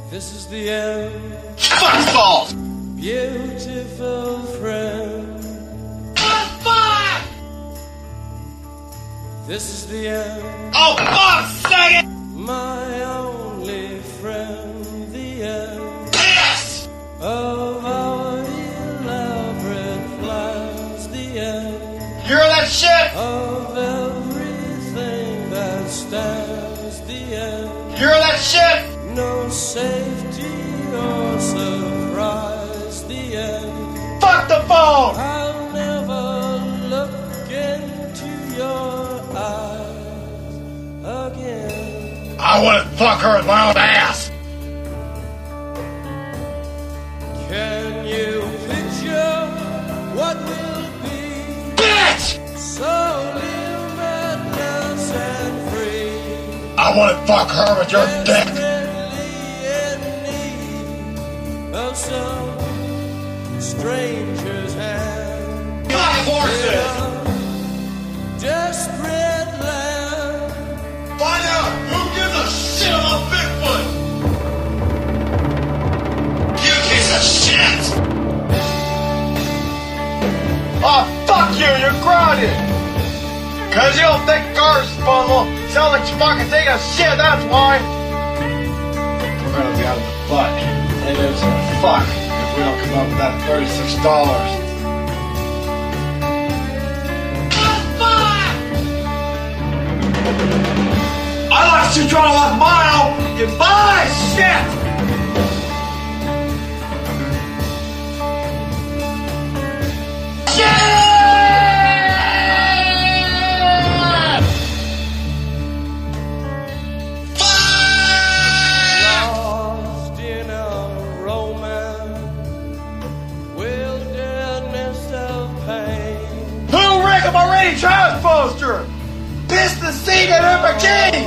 This is the end. Fuck balls! Beautiful friend. Fuck! This is the end. Oh, fuck's sake! My only friend. The end. Yes! Of our elaborate plans. The end. You hear that shit? Of everything that stands. The end. You hear that shit? No safety or surprise. The end. Fuck the phone! I'll never look into your eyes again. I wouldn't fuck her with my own ass! Can you picture what will be? Bitch! So limitless and free. I wouldn't fuck her with your dick! Of some stranger's hand. Fuck horses! Desperate land. Find out who gives a shit about Bigfoot! You piece of shit! Oh, fuck you, you're grounded! Cause you don't think cars will sound like you're fucking taking a shit, that's why! We're gonna be out of the butt. And it's a fuck if we don't come up with that $36. I like you trying to walk a mile in my shit! Shit! Lost in a romance. Wilderness of pain. Who rigged my Rainy Travis poster? Pissed the seat at her bikini!